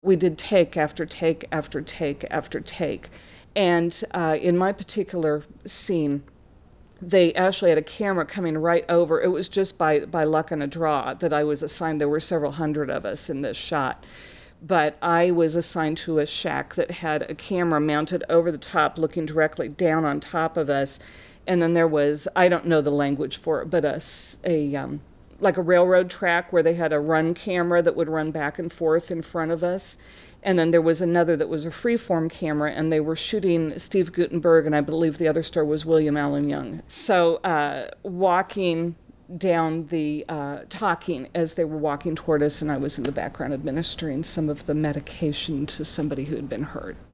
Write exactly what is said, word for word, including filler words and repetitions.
We did take after take after take after take. And uh, in my particular scene, they actually had a camera coming right over. It was just by, by luck and a draw that I was assigned. There were several hundred of us in this shot. But I was assigned to a shack that had a camera mounted over the top, looking directly down on top of us. And then there was, I don't know the language for it, but a, a um, like a railroad track where they had a run camera that would run back and forth in front of us. And then there was another that was a freeform camera, and they were shooting Steve Guttenberg, and I believe the other star was William Allen Young. So uh, walking down the, uh, talking as they were walking toward us, and I was in the background administering some of the medication to somebody who had been hurt.